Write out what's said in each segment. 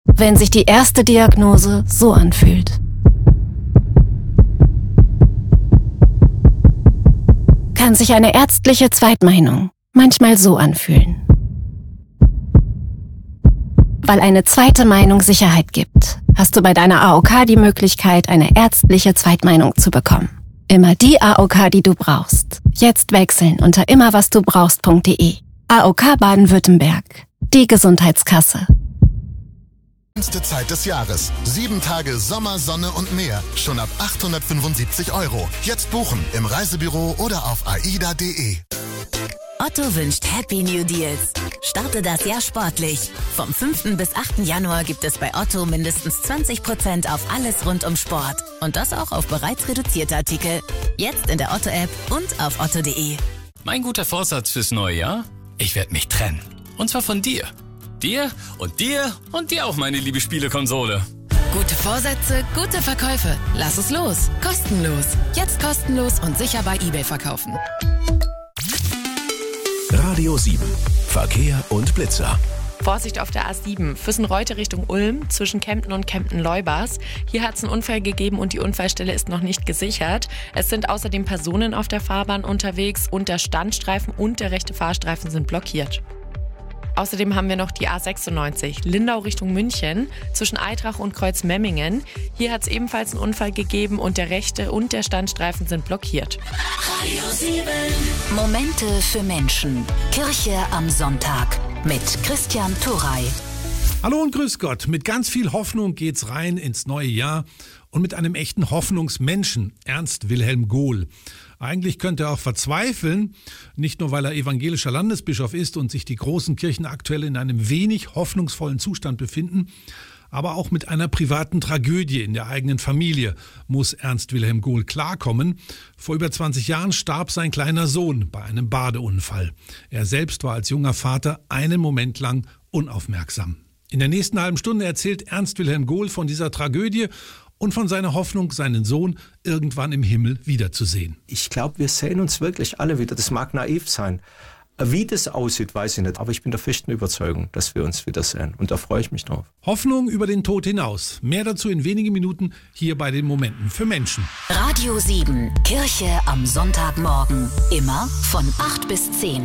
Wenn sich die erste Diagnose so anfühlt. Kann sich eine ärztliche Zweitmeinung manchmal so anfühlen. Weil eine zweite Meinung Sicherheit gibt, hast du bei deiner AOK die Möglichkeit, eine ärztliche Zweitmeinung zu bekommen. Immer die AOK, die du brauchst. Jetzt wechseln unter immerwasdubrauchst.de. AOK Baden-Württemberg. Die Gesundheitskasse. Schönste Zeit des Jahres. 7 Tage Sommer, Sonne und Meer. Schon ab 875 €. Jetzt buchen im Reisebüro oder auf aida.de. Otto wünscht Happy New Deals. Starte das Jahr sportlich. Vom 5. bis 8. Januar gibt es bei Otto mindestens 20% auf alles rund um Sport. Und das auch auf bereits reduzierte Artikel. Jetzt in der Otto-App und auf otto.de. Mein guter Vorsatz fürs neue Jahr? Ich werde mich trennen. Und zwar von dir. Dir und dir und dir auch, meine liebe Spielekonsole. Gute Vorsätze, gute Verkäufe. Lass es los. Kostenlos. Jetzt kostenlos und sicher bei eBay verkaufen. Radio 7. Verkehr und Blitzer. Vorsicht auf der A7, Füssen-Reute Richtung Ulm, zwischen Kempten und Kempten-Leubers. Hier hat es einen Unfall gegeben und die Unfallstelle ist noch nicht gesichert. Es sind außerdem Personen auf der Fahrbahn unterwegs und der Standstreifen und der rechte Fahrstreifen sind blockiert. Außerdem haben wir noch die A96, Lindau Richtung München, zwischen Eitrach und Kreuzmemmingen. Hier hat es ebenfalls einen Unfall gegeben und der rechte und der Standstreifen sind blockiert. Radio 7. Momente für Menschen. Kirche am Sonntag mit Christian Turrey. Hallo und grüß Gott. Mit ganz viel Hoffnung geht's rein ins neue Jahr und mit einem echten Hoffnungsmenschen, Ernst Wilhelm Gohl. Eigentlich könnte er auch verzweifeln, nicht nur weil er evangelischer Landesbischof ist und sich die großen Kirchen aktuell in einem wenig hoffnungsvollen Zustand befinden, aber auch mit einer privaten Tragödie in der eigenen Familie muss Ernst Wilhelm Gohl klarkommen. Vor über 20 Jahren starb sein kleiner Sohn bei einem Badeunfall. Er selbst war als junger Vater einen Moment lang unaufmerksam. In der nächsten halben Stunde erzählt Ernst Wilhelm Gohl von dieser Tragödie und von seiner Hoffnung, seinen Sohn irgendwann im Himmel wiederzusehen. Ich glaube, wir sehen uns wirklich alle wieder. Das mag naiv sein. Wie das aussieht, weiß ich nicht. Aber ich bin der festen Überzeugung, dass wir uns wiedersehen. Und da freue ich mich drauf. Hoffnung über den Tod hinaus. Mehr dazu in wenigen Minuten hier bei den Momenten für Menschen. Radio 7, Kirche am Sonntagmorgen. Immer von 8 bis 10.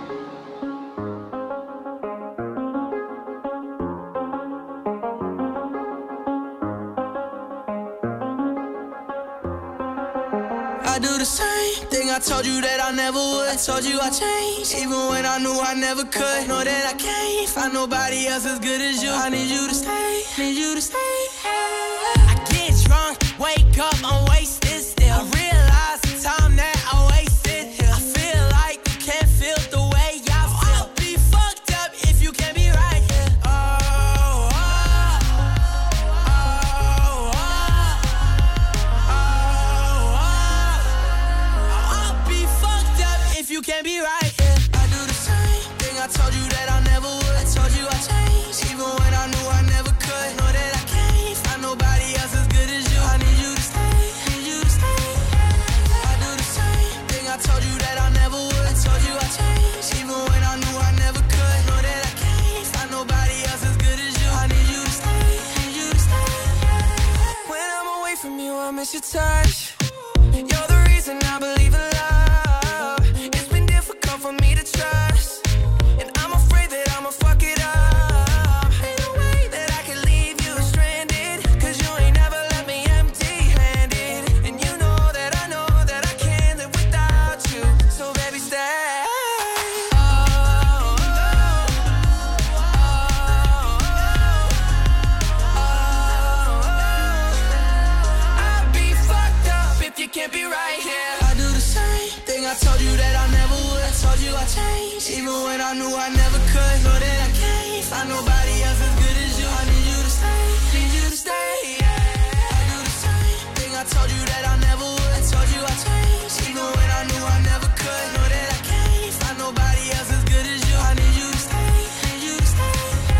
I do the same thing I told you that I never would. I told you I changed, even when I knew I never could. Know that I can't find nobody else as good as you. I need you to stay, need you to stay. I get drunk, wake up, I'm wasted still. I realize the time that I wasted here. I feel like you can't feel the way I feel. I'll be fucked up if you can't be right here. You can't be right, yeah. I do the same thing I told you that I never would. I told you I changed, even when I knew I never could. Know that I can't find nobody else as good as you. I need you to stay, need you to stay. I do the same thing I told you that I never would. I told you I changed, even when I knew I never could. Know that I can't find nobody else as good as you. I need you to stay, need you to stay. When I'm away from you, I miss your touch. You're the reason I believe in love. For me to trust, and I'm afraid that I'ma fuck it up. Ain't no way that I can leave you stranded, cause you ain't never left me empty-handed. And you know that I can't live without you. So baby, stay. I'd be fucked up if you can't be right here. I do the same thing I told you that I never would. I told you I changed, even when I knew I never could. Know that I can't find nobody else as good as you. I need you to stay, need you to stay. Yeah. I do the same thing I told you that I never would. I told you I changed, even when I knew I never could. Know that I can't find nobody else as good as you. I need you to stay, need you to stay.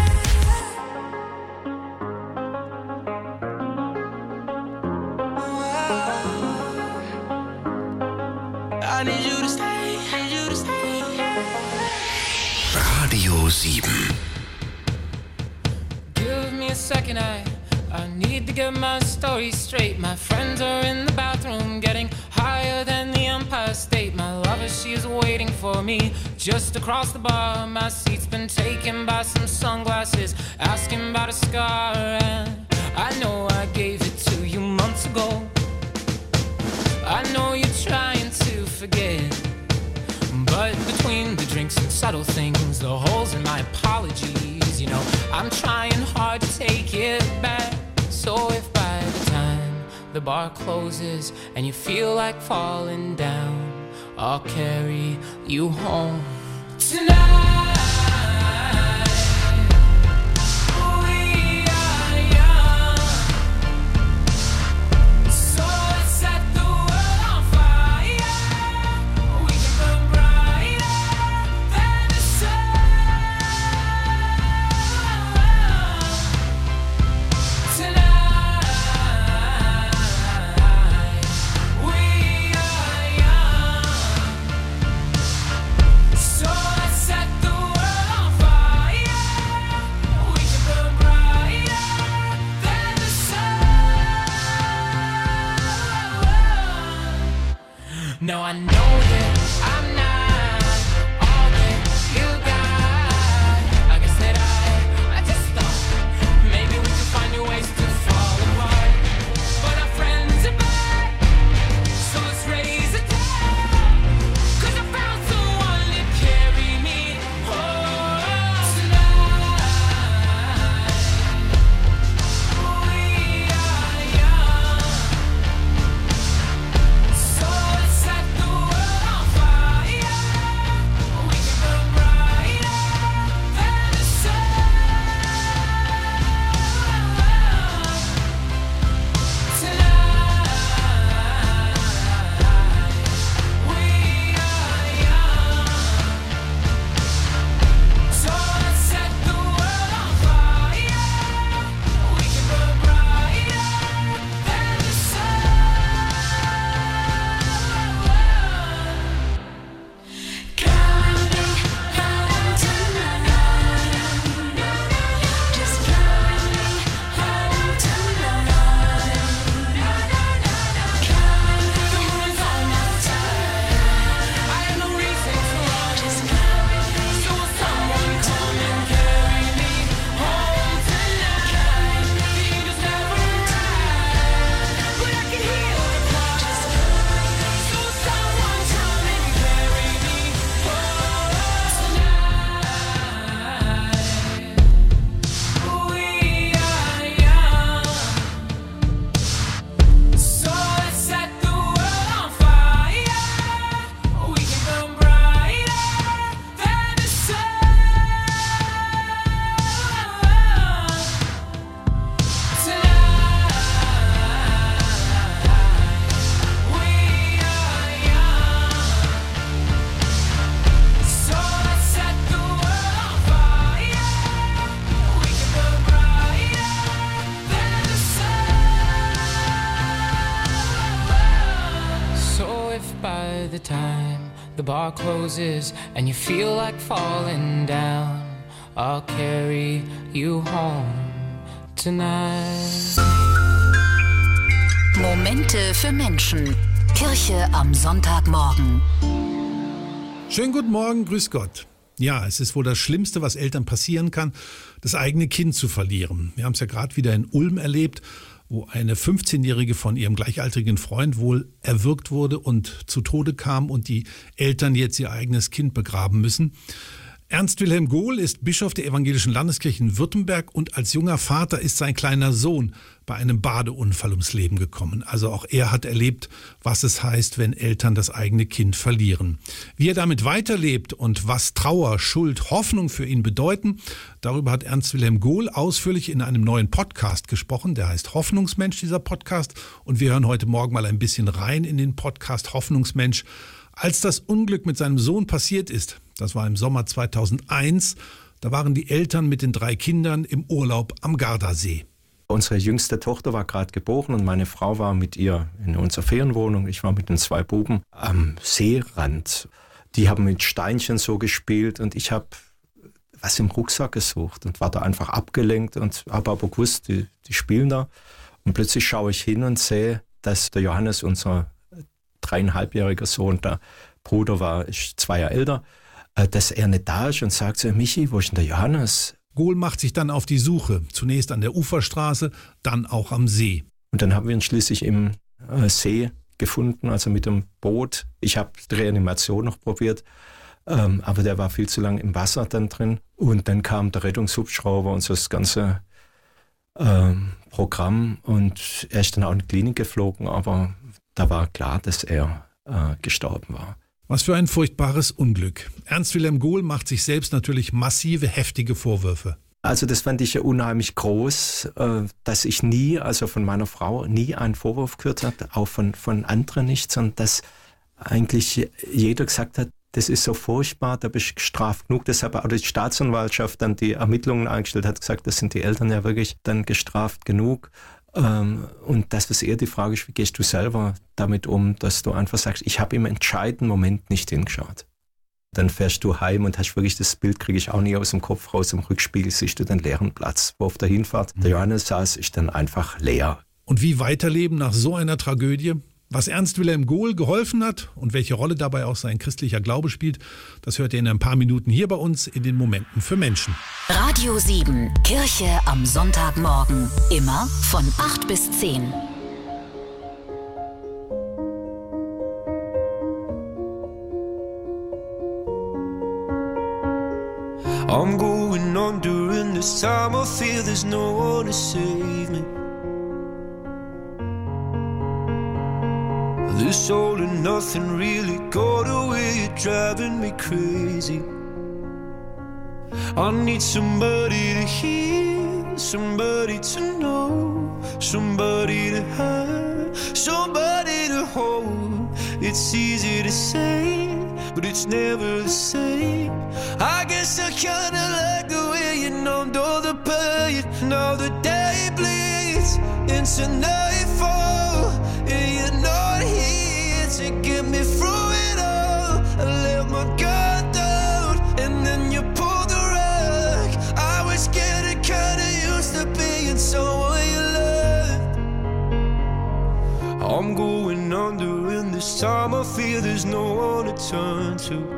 I need you to stay, need you to stay. Radio 7. Give me a second, I need to get my story straight. My friends are in the bathroom getting higher than the Empire State. My lover, she's waiting for me just across the bar. My seat's been taken by some sunglasses, asking about a scar. And I know I gave it to you months ago. I know you're trying to forget, but between the drinks and subtle things, the holes in my apologies, you know, I'm trying hard to take it back. So if by the time the bar closes and you feel like falling down, I'll carry you home tonight. Now I know that I'm not all that you got. I guess that I just thought maybe we could find new ways to fall apart. But our friends are back, so let's raise a toast. 'Cause I found someone to carry me home tonight. We are young, so let's set the world on fire. We can burn brighter than the sun tonight. We are young, so let's set the world on fire. We can burn brighter than the sun. Counting home tonight. Just counting home tonight. Counting the moon's on my side. I have no reason to run. Just counting. So will someone come and carry me home tonight? The angels never arrive, but I can hear the choir. So will someone come and carry me home tonight? We are young, so let's set the world on fire. We can burn brighter than the sun tonight. We are young, so let's set the world on fire. We can burn brighter than the sun. So if by the time the bar closes and you feel like falling down, I'll carry you home tonight. Momente für Menschen. Kirche am Sonntagmorgen. Schönen guten Morgen, grüß Gott. Ja, es ist wohl das Schlimmste, was Eltern passieren kann, das eigene Kind zu verlieren. Wir haben es ja gerade wieder in Ulm erlebt, wo eine 15-Jährige von ihrem gleichaltrigen Freund wohl erwürgt wurde und zu Tode kam und die Eltern jetzt ihr eigenes Kind begraben müssen. Ernst Wilhelm Gohl ist Bischof der Evangelischen Landeskirche in Württemberg und als junger Vater ist sein kleiner Sohn bei einem Badeunfall ums Leben gekommen. Also auch er hat erlebt, was es heißt, wenn Eltern das eigene Kind verlieren. Wie er damit weiterlebt und was Trauer, Schuld, Hoffnung für ihn bedeuten, darüber hat Ernst Wilhelm Gohl ausführlich in einem neuen Podcast gesprochen. Der heißt Hoffnungsmensch, dieser Podcast. Und wir hören heute Morgen mal ein bisschen rein in den Podcast Hoffnungsmensch. Als das Unglück mit seinem Sohn passiert ist, das war im Sommer 2001, da waren die Eltern mit den 3 Kindern im Urlaub am Gardasee. Unsere jüngste Tochter war gerade geboren und meine Frau war mit ihr in unserer Ferienwohnung. Ich war mit den 2 Buben am Seerand. Die haben mit Steinchen so gespielt und ich habe was im Rucksack gesucht und war da einfach abgelenkt und habe aber gewusst, die spielen da. Und plötzlich schaue ich hin und sehe, dass der Johannes, unser 3,5-jähriger Sohn, der Bruder war, ist 2 Jahre älter, dass er nicht da ist und sagt so, Michi, wo ist denn der Johannes? Gohl macht sich dann auf die Suche, zunächst an der Uferstraße, dann auch am See. Und dann haben wir ihn schließlich im See gefunden, also mit dem Boot. Ich habe die Reanimation noch probiert, aber der war viel zu lange im Wasser dann drin. Und dann kam der Rettungshubschrauber und so das ganze Programm und er ist dann auch in die Klinik geflogen, aber da war klar, dass er gestorben war. Was für ein furchtbares Unglück. Ernst Wilhelm Gohl macht sich selbst natürlich massive, heftige Vorwürfe. Also das fand ich ja unheimlich groß, dass ich nie, also von meiner Frau, nie einen Vorwurf gehört habe, auch von anderen nicht, sondern dass eigentlich jeder gesagt hat, das ist so furchtbar, da bist du gestraft genug. Deshalb auch die Staatsanwaltschaft dann die Ermittlungen eingestellt hat, gesagt, das sind die Eltern ja wirklich dann gestraft genug. Und das, was eher die Frage ist, wie gehst du selber damit um, dass du einfach sagst, ich habe im entscheidenden Moment nicht hingeschaut. Dann fährst du heim und hast wirklich das Bild, kriege ich auch nie aus dem Kopf raus, im Rückspiegel siehst du den leeren Platz, wo auf der Hinfahrt der Johannes saß, ist dann einfach leer. Und wie weiterleben nach so einer Tragödie? Was Ernst Wilhelm Gohl geholfen hat und welche Rolle dabei auch sein christlicher Glaube spielt, das hört ihr in ein paar Minuten hier bei uns in den Momenten für Menschen. Radio 7, Kirche am Sonntagmorgen. Immer von 8 bis 10. I'm going on during this time. I feel there's no one to save me. This all and nothing really got away, you're driving me crazy. I need somebody to hear, somebody to know, somebody to have, somebody to hold. It's easy to say, but it's never the same. I guess I kinda like the way you numbed all the pain. Now the day bleeds into nightfall, and you're not here to get me through it all. I let my guard down, and then you pulled the rug. I was getting kinda used to being someone you loved. I'm going under, and this time I feel there's no one to turn to.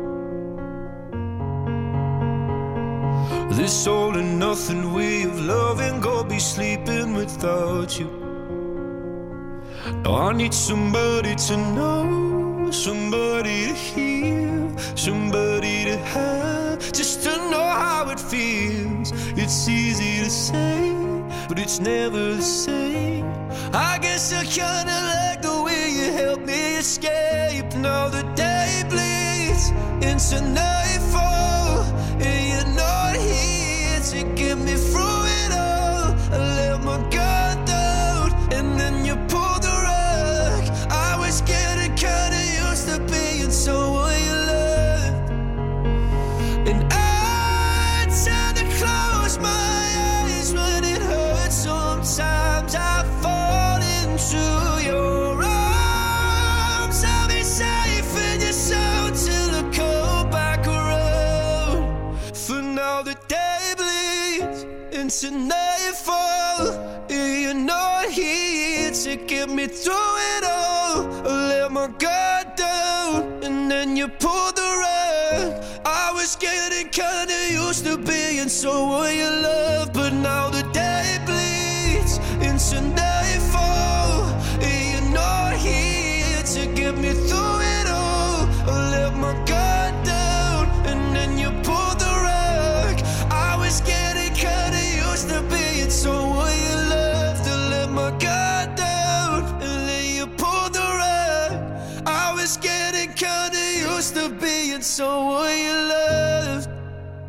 This all and nothing way of loving, go be sleeping without you. Now I need somebody to know, somebody to hear, somebody to have, just to know how it feels. It's easy to say, but it's never the same. I guess I kinda like the way you help me escape. Now the day bleeds into nightfall, and you're not here to get me through it all. I let my guard down, and then you pulled the rug. I was getting kinda used to being someone you loved, and I tend to close my eyes when it hurts. Sometimes I fall into your arms. I'll be safe in your soul till I come back around. For now the day bleeds into nightfall, and you're not here to get me through it all. I let my guard down, and then you pulled the rug. I was getting kinda used to being someone you love, but now the day bleeds into nightfall, and you're not here to get me through it all. I let my guard down, and then you pulled the rug. I was getting kinda used to being someone you loved. I let my guard down, and then you pulled the rug. I was getting kinda used to being someone you loved.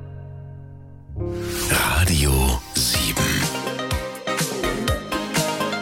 Radio 7.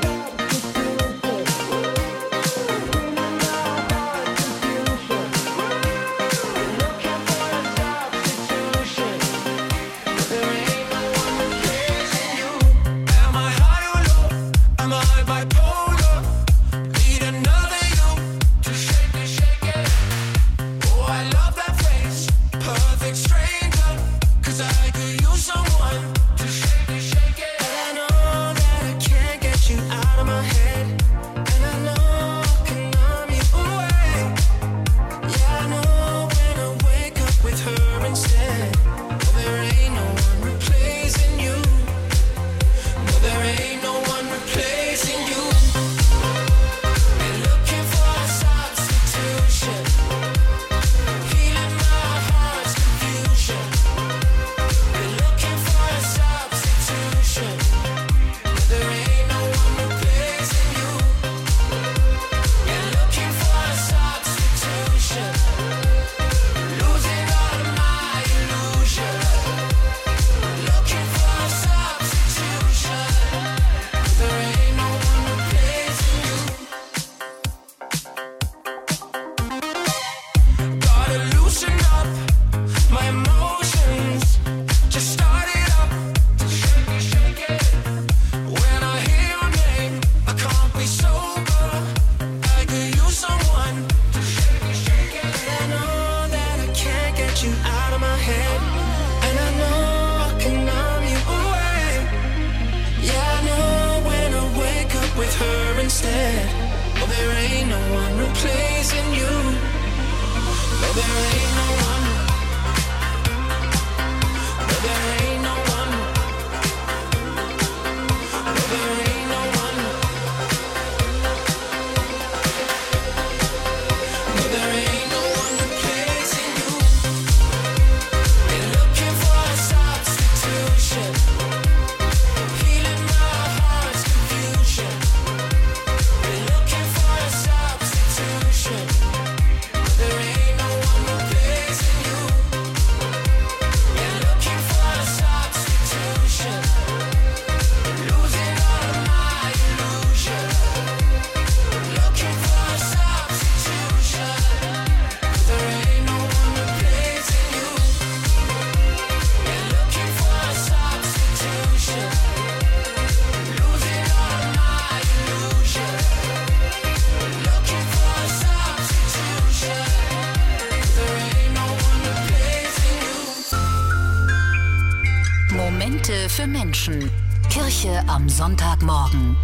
pleasing you. Maybe there ain't no one. Maybe there ain't no one. Maybe there ain't no one. Maybe there ain't no one replacing you. Been looking for a substitution, healing my heart's confusion. Been looking for a substitution. There ain't no one replacing you. Been looking for a substitution, losing all of my illusion. Looking for a substitution. There ain't no one replacing you. Been looking for a substitution, losing all of my illusion. Looking for a substitution. There ain't no one replacing you. Momente für Menschen. Kirche am Sonntagmorgen.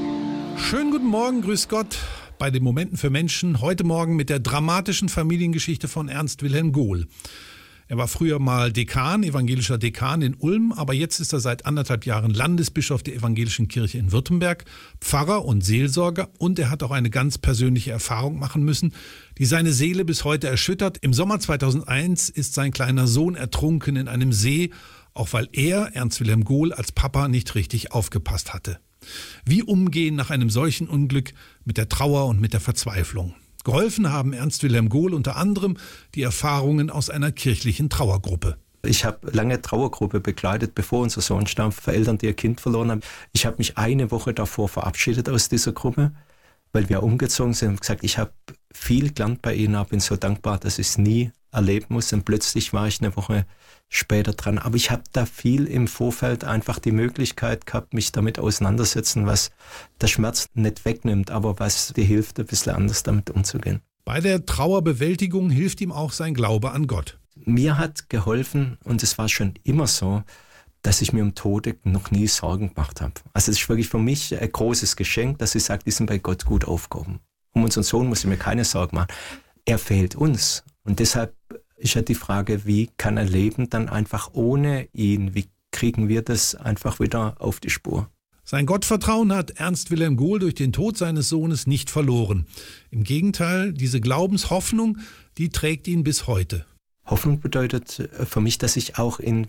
Schönen guten Morgen, grüß Gott, bei den Momenten für Menschen. Heute Morgen mit der dramatischen Familiengeschichte von Ernst Wilhelm Gohl. Er war früher mal Dekan, evangelischer Dekan in Ulm, aber jetzt ist er seit 1,5 Jahren Landesbischof der Evangelischen Kirche in Württemberg, Pfarrer und Seelsorger, und er hat auch eine ganz persönliche Erfahrung machen müssen, die seine Seele bis heute erschüttert. Im Sommer 2001 ist sein kleiner Sohn ertrunken in einem See, auch weil er, Ernst Wilhelm Gohl, als Papa nicht richtig aufgepasst hatte. Wie umgehen nach einem solchen Unglück mit der Trauer und mit der Verzweiflung? Geholfen haben Ernst Wilhelm Gohl unter anderem die Erfahrungen aus einer kirchlichen Trauergruppe. Ich habe lange Trauergruppe begleitet, bevor unser Sohn starb, für Eltern, die ihr Kind verloren haben. Ich habe mich eine Woche davor verabschiedet aus dieser Gruppe, weil wir umgezogen sind und gesagt, ich habe viel gelernt bei ihnen, bin so dankbar, dass ich es nie erleben muss. Und plötzlich war ich eine Woche später dran. Aber ich habe da viel im Vorfeld einfach die Möglichkeit gehabt, mich damit auseinandersetzen, was der Schmerz nicht wegnimmt, aber was dir hilft, ein bisschen anders damit umzugehen. Bei der Trauerbewältigung hilft ihm auch sein Glaube an Gott. Mir hat geholfen, und es war schon immer so, dass ich mir um Tote noch nie Sorgen gemacht habe. Also es ist wirklich für mich ein großes Geschenk, dass ich sage, die sind bei Gott gut aufgehoben. Um unseren Sohn muss ich mir keine Sorgen machen. Er fehlt uns. Und deshalb ist ja die Frage, wie kann er leben dann einfach ohne ihn? Wie kriegen wir das einfach wieder auf die Spur? Sein Gottvertrauen hat Ernst Wilhelm Gohl durch den Tod seines Sohnes nicht verloren. Im Gegenteil, diese Glaubenshoffnung, die trägt ihn bis heute. Hoffnung bedeutet für mich, dass ich auch in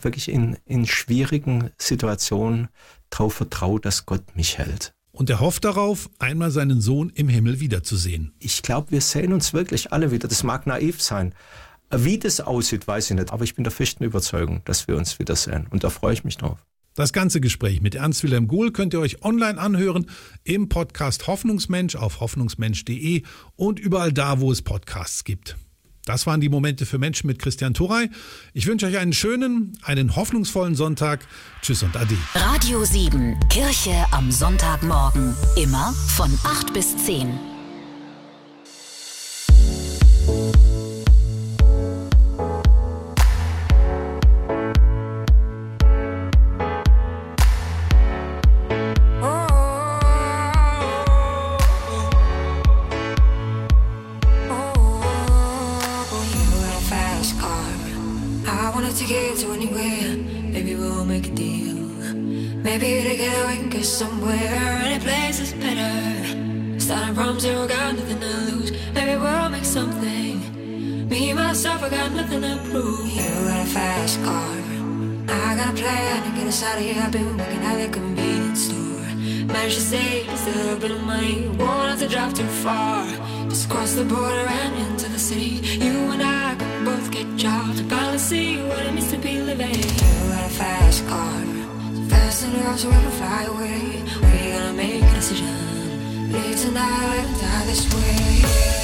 schwierigen Situationen darauf vertraue, dass Gott mich hält. Und er hofft darauf, einmal seinen Sohn im Himmel wiederzusehen. Ich glaube, wir sehen uns wirklich alle wieder. Das mag naiv sein. Wie das aussieht, weiß ich nicht. Aber ich bin der festen Überzeugung, dass wir uns wiedersehen. Und da freue ich mich drauf. Das ganze Gespräch mit Ernst Wilhelm Gohl könnt ihr euch online anhören im Podcast Hoffnungsmensch auf hoffnungsmensch.de und überall da, wo es Podcasts gibt. Das waren die Momente für Menschen mit Christian Turey. Ich wünsche euch einen schönen, einen hoffnungsvollen Sonntag. Tschüss und Ade. Radio 7, Kirche am Sonntagmorgen. Immer von 8 bis 10. To get to anywhere, maybe we'll make a deal. Maybe together we can get somewhere. Any place is better. Starting from zero, got nothing to lose. Maybe we'll make something. Me, myself, I got nothing to prove. You got a fast car. I got a plan to get us out of here. I've been working at the convenience store. Managed to save just a little bit of money. Won't have to drive too far. Just cross the border and into the city. You and I can both get jobs. Finally see what it means to be living. You got a fast car, so fast enough so we can fly away. We're gonna make a decision. Live tonight and die this way.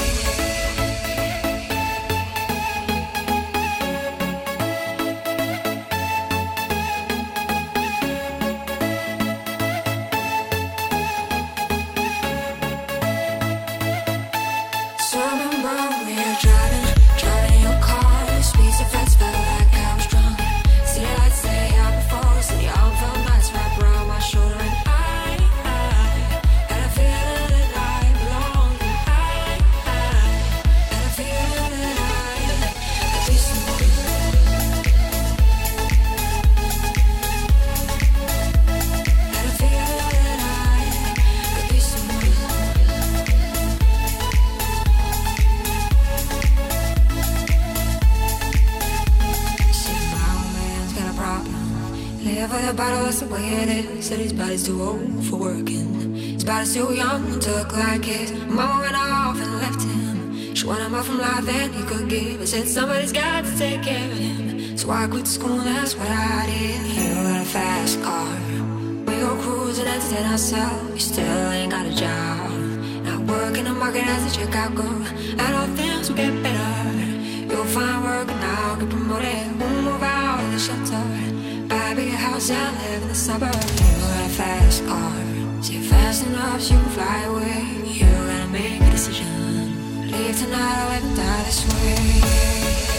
hear this, that his body's too old for working. His body's too young to look like his. Mama went off and left him. She wanted more from life than he could give. I said somebody's got to take care of him. So I quit school, that's what I did. You got a fast car. We go cruising, entertain ourselves. You still ain't got a job. Now work in the market as a checkout girl. And all things will get better. You'll find work and I'll get promoted. We'll move out of the shelter. Buy a bigger house and live in the suburbs. You got a fast car. Say fast enough so you can fly away. You gotta make a decision. Leave tonight or live and die this way.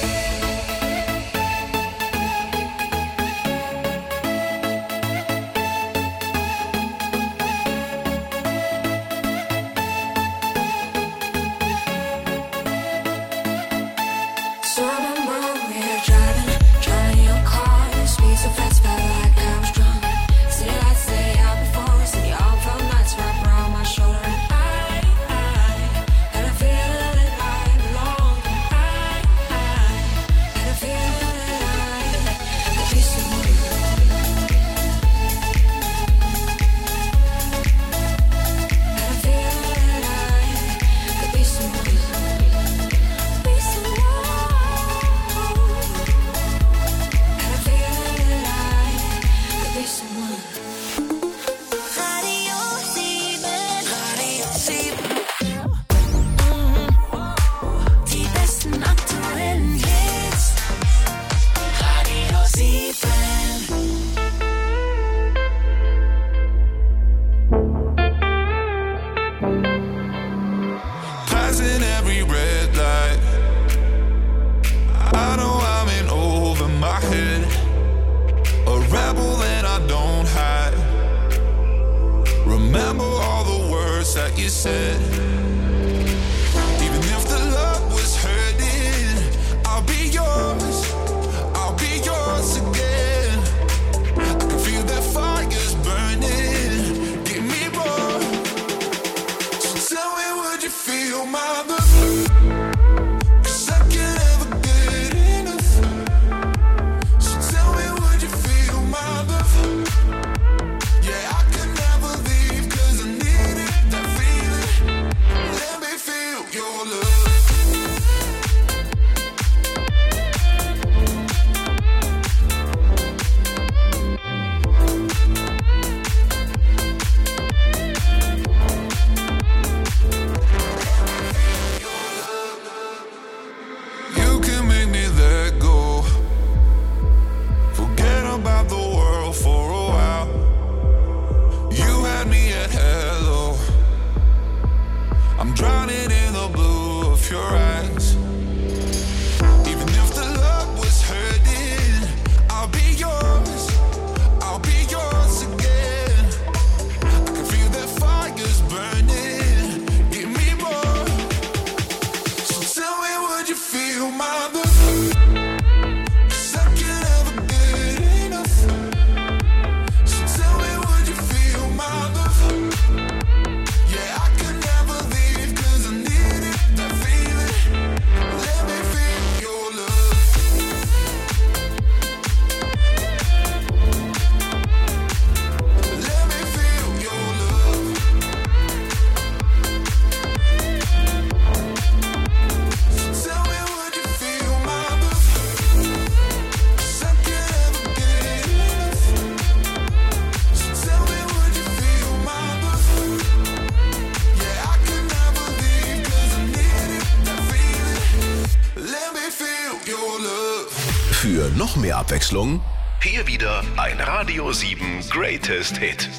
Für noch mehr Abwechslung, hier wieder ein Radio 7 Greatest Hit.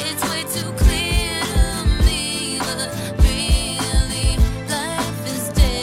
Really, life is dead.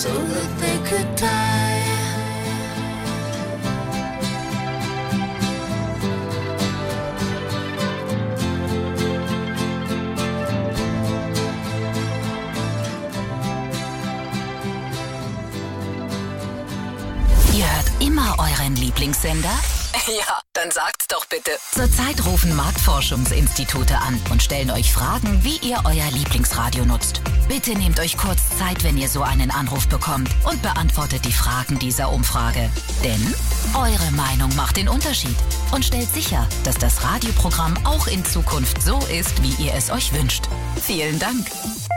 so that they could die. Ihr hört immer euren Lieblingssender? Ja, dann sagt's doch bitte. Zurzeit rufen Marktforschungsinstitute an und stellen euch Fragen, wie ihr euer Lieblingsradio nutzt. Bitte nehmt euch kurz Zeit, wenn ihr so einen Anruf bekommt und beantwortet die Fragen dieser Umfrage. Denn eure Meinung macht den Unterschied und stellt sicher, dass das Radioprogramm auch in Zukunft so ist, wie ihr es euch wünscht. Vielen Dank.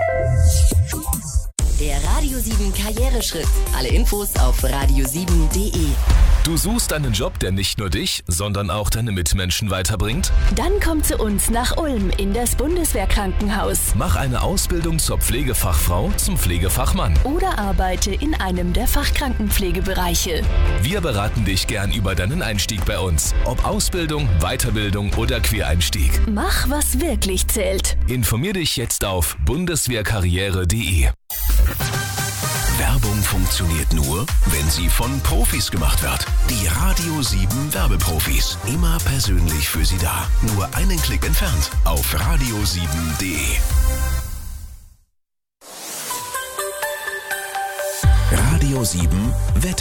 Der Radio 7 Karriereschritt. Alle Infos auf radio7.de. Du suchst einen Job, der nicht nur dich, sondern auch deine Mitmenschen weiterbringt? Dann komm zu uns nach Ulm in das Bundeswehrkrankenhaus. Mach eine Ausbildung zur Pflegefachfrau, zum Pflegefachmann. Oder arbeite in einem der Fachkrankenpflegebereiche. Wir beraten dich gern über deinen Einstieg bei uns. Ob Ausbildung, Weiterbildung oder Quereinstieg. Mach, was wirklich zählt. Informier dich jetzt auf bundeswehrkarriere.de. Werbung funktioniert nur, wenn sie von Profis gemacht wird. Die Radio 7 Werbeprofis. Immer persönlich für Sie da. Nur einen Klick entfernt auf radio7.de. Radio 7 Wetter.